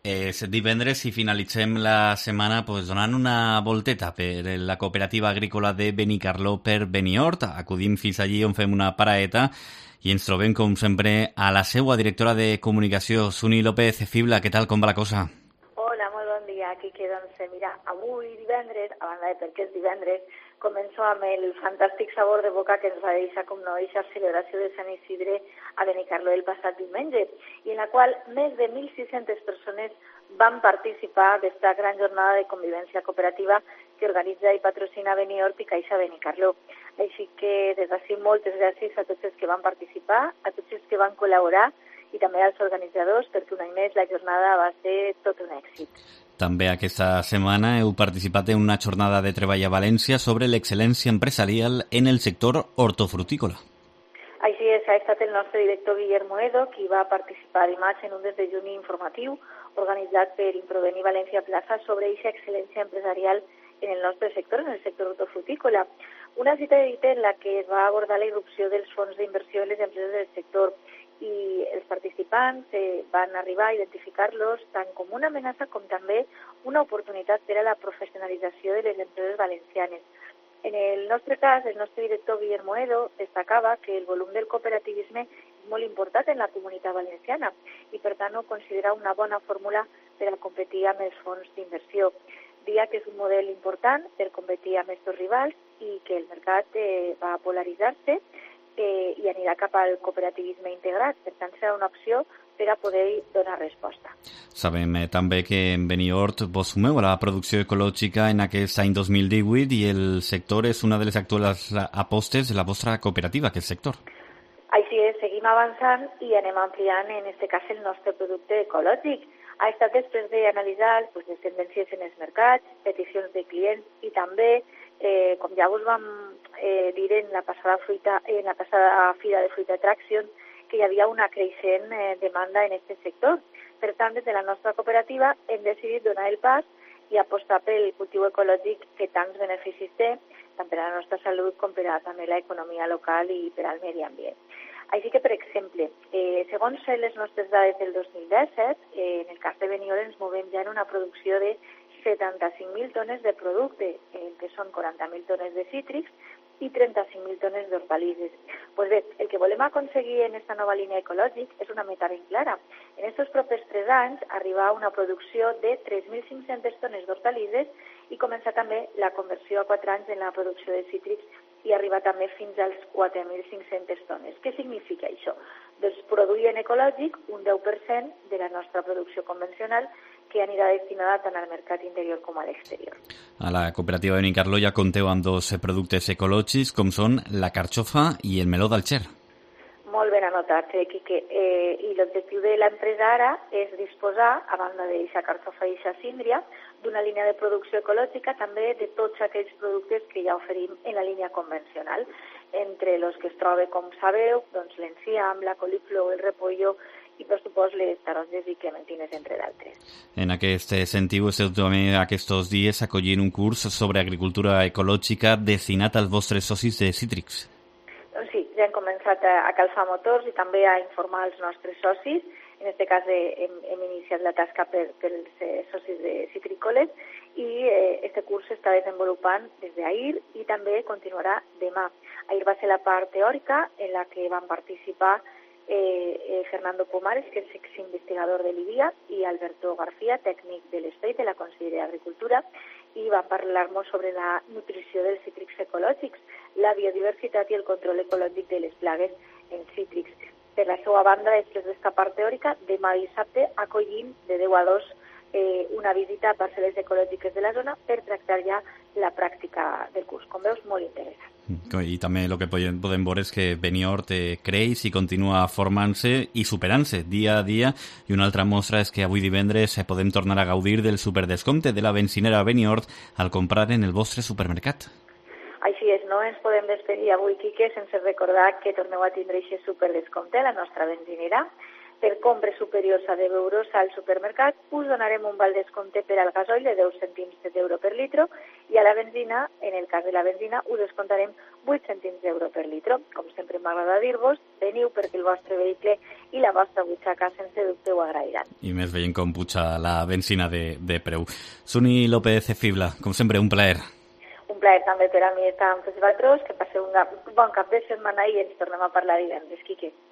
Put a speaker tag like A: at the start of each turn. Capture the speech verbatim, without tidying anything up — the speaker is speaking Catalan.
A: És divendres i finalitzem la setmana pues, donant una volteta per la cooperativa agrícola de Benicarló per Beniort. Acudim fins allí on fem una paraeta i ens trobem, com sempre, a la seua directora de comunicació, Suni López Fibla. Què tal, com va la cosa?
B: Hola, molt bon dia. Aquí que, doncs, mira, avui divendres, a banda de perquè és divendres, començo amb el fantàstic sabor de boca que ens va deixar com no deixar celebració de Sant Isidre a Benicarló el passat diumenge, i en la qual més de mil sis-centes persones van participar d'esta gran jornada de convivència cooperativa que organitza i patrocina Beniort i Caixa Benicarló. Així que des d'ací moltes gràcies a tots els que van participar, a tots els que van col·laborar i també als organitzadors, perquè un any més la jornada va ser tot un èxit.
A: També aquesta setmana heu participat en una jornada de treball a València sobre l'excel·lència empresarial en el sector hortofrutícola.
B: Així és, ha estat el nostre director Guillermo Edo qui va participar dimarts en un desdejuni informatiu organitzat per Improvenir València Plaza sobre aquesta excel·lència empresarial en el nostre sector, en el sector hortofrutícola. Una cita en la que es va abordar la irrupció dels fons d'inversió en les empreses del sector i els participants eh, van arribar a identificar-los tant com una amenaça com també una oportunitat per a la professionalització de les empreses valencianes. En el nostre cas, el nostre director Guillermo Edo destacava que el volum del cooperativisme és molt important en la comunitat valenciana i per tant ho considera una bona fórmula per a competir amb els fons d'inversió. Dia que és un model important per competir amb aquests rivals i que el mercat eh, va polaritzar-se eh, i anirà cap al cooperativisme integrat. Per tant, serà una opció per a poder donar resposta.
A: Sabem eh, també que en Beniort vos sumeu a la producció ecològica en aquest any dos mil divuit i el sector és una de les actuals apostes de la vostra cooperativa, aquest sector.
B: Així és, seguim avançant i anem ampliant, en aquest cas, el nostre producte ecològic. Ha estat després d'analitzar pues, les tendències en els mercats, peticions de clients i també, eh, com ja us vam eh, dir en la passada, fruita, en la passada Fira de Fruita Traction, que hi havia una creixent eh, demanda en aquest sector. Per tant, des de la nostra cooperativa hem decidit donar el pas i apostar pel cultiu ecològic que tants beneficis té, tant per a la nostra salut com per a també l'economia local i per al medi ambient. Així que, per exemple, eh, segons les nostres dades del dos mil disset, eh, en el cas de Beniort ens movem ja en una producció de setanta-cinc mil tones de producte, eh, que són quaranta mil tones de cítrics i trenta-cinc mil tones d'hortalisses. Pues bé, el que volem aconseguir en aquesta nova línia ecològica és una meta ben clara. En aquests propers tres anys arribar a una producció de tres mil cinc-centes tones d'hortalisses i començar també la conversió a quatre anys en la producció de cítrics i arribar també fins als quatre mil cinc-centes tones. Què significa això? Doncs produir en ecològic un deu per cent de la nostra producció convencional que anirà destinada tant al mercat interior com a l'exterior.
A: A la cooperativa de Benicarló ja compteu amb dos productes ecològics com són la carxofa i el meló d'Alger.
B: Molt ben anotat, eh, Quique. Eh, I l'objectiu de l'empresa ara és disposar, a banda d'aquesta carxofa i aquesta síndria, d'una línia de producció ecològica, també de tots aquells productes que ja oferim en la línia convencional, entre els que es troba, com sabeu, doncs, l'enciam, la coliflor, el repollo i, per supost, les taronges i clementines, entre d'altres.
A: En aquest sentit, esteu també aquests dies acollint un curs sobre agricultura ecològica destinat als vostres socis de cítrics.
B: Doncs sí, ja hem començat a calfar motors i també a informar els nostres socis. En aquest cas hem, hem iniciat la tasca per, per els eh, socis de citrícoles i aquest eh, curs s'està desenvolupant des d'ahir i també continuarà demà. Ahir va ser la part teòrica en la que van participar eh, eh, Fernando Pomares, que és exinvestigador de l'I B I A, i Alberto García, tècnic de l'Espai de la Conselleria d'Agricultura, i van parlar-nos sobre la nutrició dels cítrics ecològics, la biodiversitat i el control ecològic de les plagues en cítrics. Per la seva banda, després d'esta part teòrica, demà dissabte acollim de deu a dos eh, una visita a parcel·les ecològiques de la zona per tractar ja la pràctica del curs. Com veus, molt interessant.
A: I també el que podem, podem veure és que Beniort eh, creix i continua formant-se i superant-se dia a dia, i una altra mostra és que avui divendres podem tornar a gaudir del superdescompte de la benzinera Beniort al comprar en el vostre supermercat.
B: Així és, no ens podem despedir avui, Quique, sense recordar que torneu a tindre aquest superdescompte a la nostra benzinera. per compres superiors a deu euros al supermercat us donarem un val descompte per al gasoil de deu cèntims d'euro per litro i a la benzina, en el cas de la benzina, us descontarem vuit cèntims d'euro per litro. Com sempre m'agrada dir-vos, veniu perquè el vostre vehicle i la vostra butxaca sense dubte ho agrairan.
A: I més veient com puja la benzina de, de preu. Suni López Fibla, com sempre, un plaer.
B: Un plaer també per a mi estar amb tots vosaltres, que passeu un bon cap de setmana i ens tornem a parlar divendres, Quique.